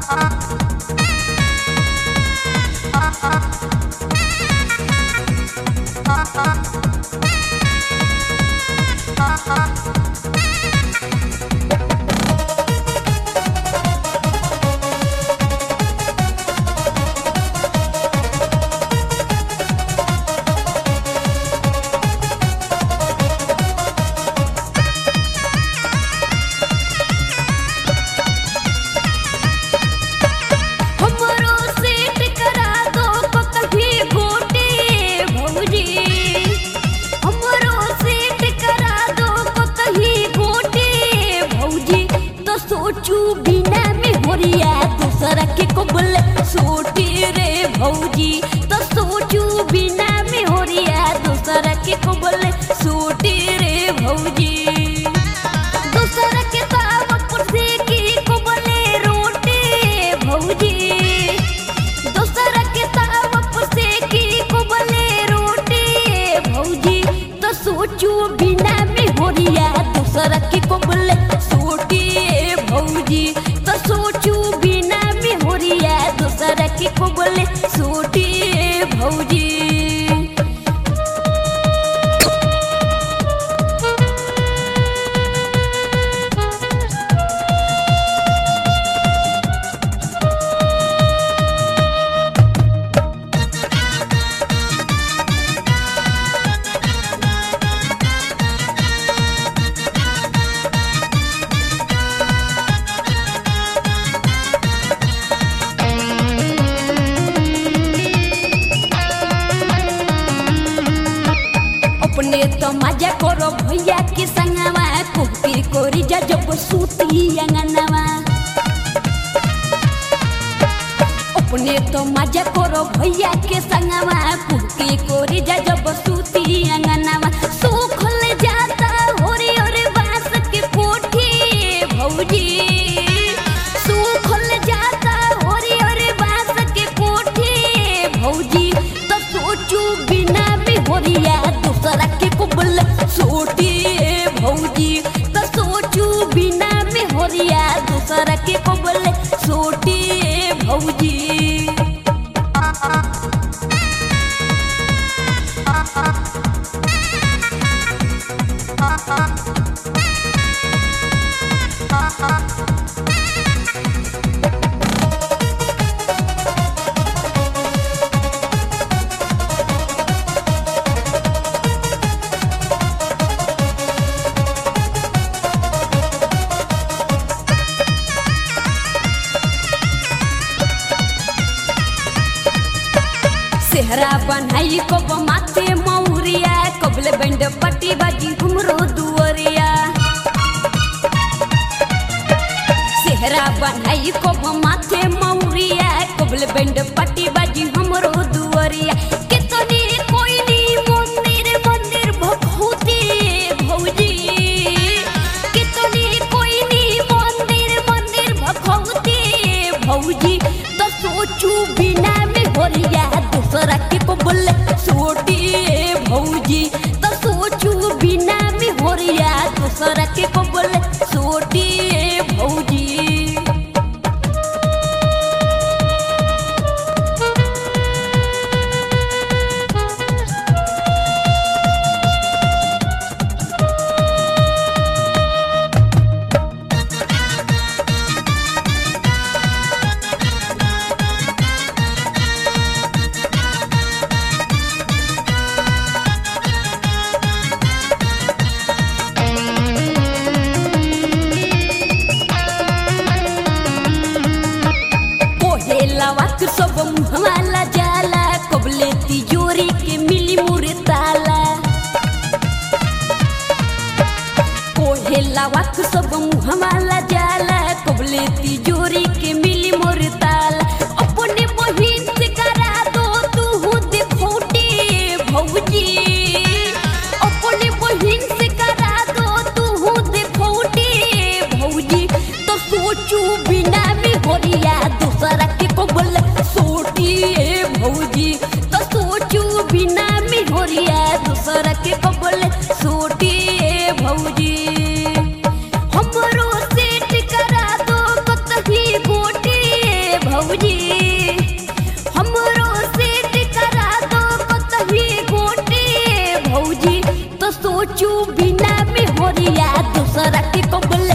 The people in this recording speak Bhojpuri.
सोचू बिना में होरिया दूसरा के को बोले सोटी रे भौजी तो सोचू बिना में होरिया दूसरा के को बोले सोटी रे भौजी दूसरा के ताव पर से की को बोले रोटी भौजी दूसरा के ताव पर से की को बोले रोटी भौजी तो सोचू बिना में होरिया दूसरा के को बोले सोटी भौजी तो सोचू बिना में होरिया दूसरा के को बोले सोटी भौजी अपने तो मजा करो भैया के संगवा कुपी कोरी जा जब सूती अंगनवा अपने तो मजा करो भैया के संगवा कुपी कोरी जा जब सूती अंगनवा सूखल जाता होरी और बांस के कोठी भौजी सूखल जाता होरी और बांस के कोठी भौजी तो सोचू बिना भी होरिया दूसरा के को बोले सोटी भौजी तो सोचू बिना में होरिया दूसरा के को बोले सोटी भौजी सेहरा बनाई कब माथे मौरिया कबले बैंड पट्टी बाजी घुमरो दुवरिया सेहरा बनाई कब माथे मौरिया कबले बैंड पट्टी बाजी घुमरो दुवरिया कितनी कोई नी मंदिर मंदिर भखौती भौजी कितनी कोई नी मंदिर मंदिर भखौती भौजी तो सोचू बिना में होरिया दूसरा के को बोले सोटी भौजी तो सोचू बिना में होरिया दूसरा के को बोले सोटी भौजी लवाक सब मुहवाला जाला कबले तिजोरी के मिली मुरे ताला कोहे लवाक सब मुहवाला जाला कबले तिजोरी के मिली मुरे ताला अपने बहिन से करा दो तू देखोटी भौजी अपने बहिन से करा दो तू देखोटी भौजी तो सोचू बिना में होरिया दूसरा के को बोले सोटी भौजी तो सोचू बिना में होरिया दूसरा के को बोले सोटी भौजी हमरो सोचू बिना में होरिया दूसरा के कबल